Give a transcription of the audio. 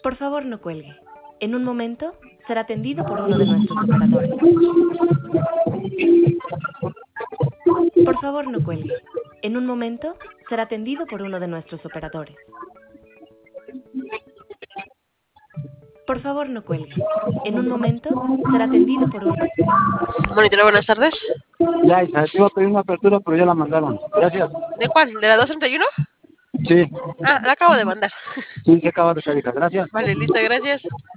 Por favor, no cuelgue. En un momento será atendido por uno de nuestros operadores. Por favor, no cuelgue. En un momento será atendido por uno de nuestros operadores. Por favor, no cuelgue. En un momento será atendido por uno. Monitor, buenas tardes. Ya, Isa, te iba a pedir una apertura, pero ya la mandaron. Gracias. ¿De cuál? ¿De la 231? Sí, Ah, la acabo de mandar. sí, se acaba de salir. Gracias. Vale, listo, gracias.